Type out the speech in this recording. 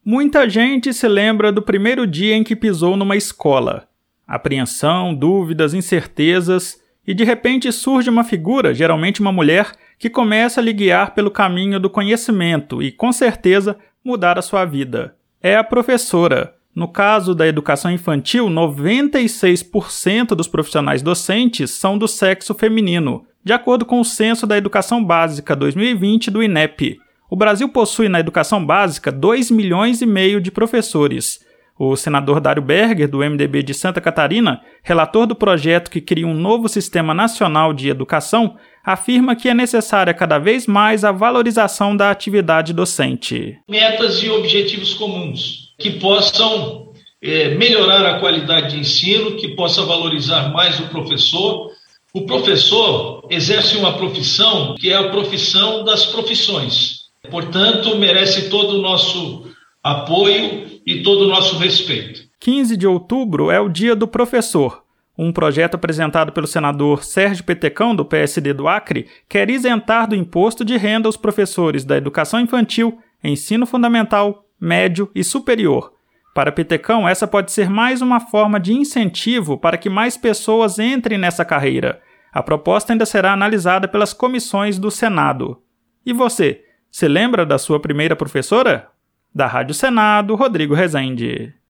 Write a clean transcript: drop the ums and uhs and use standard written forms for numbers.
Muita gente se lembra do primeiro dia em que pisou numa escola. Apreensão, dúvidas, incertezas, e de repente surge uma figura, geralmente uma mulher, que começa a lhe guiar pelo caminho do conhecimento e, com certeza, mudar a sua vida. É a professora. No caso da educação infantil, 96% dos profissionais docentes são do sexo feminino, de acordo com o Censo da Educação Básica 2020 do INEP. O Brasil possui na educação básica 2,5 milhões de professores. O senador Dário Berger, do MDB de Santa Catarina, relator do projeto que cria um novo Sistema Nacional de Educação, afirma que é necessária cada vez mais a valorização da atividade docente. Metas e objetivos comuns que possam melhorar a qualidade de ensino, que possa valorizar mais o professor. O professor exerce uma profissão que é a profissão das profissões. Portanto, merece todo o nosso apoio e todo o nosso respeito. 15 de outubro é o Dia do Professor. Um projeto apresentado pelo senador Sérgio Petecão, do PSD do Acre, quer isentar do imposto de renda os professores da educação infantil, ensino fundamental, médio e superior. Para Petecão, essa pode ser mais uma forma de incentivo para que mais pessoas entrem nessa carreira. A proposta ainda será analisada pelas comissões do Senado. E você, se lembra da sua primeira professora? Da Rádio Senado, Rodrigo Rezende.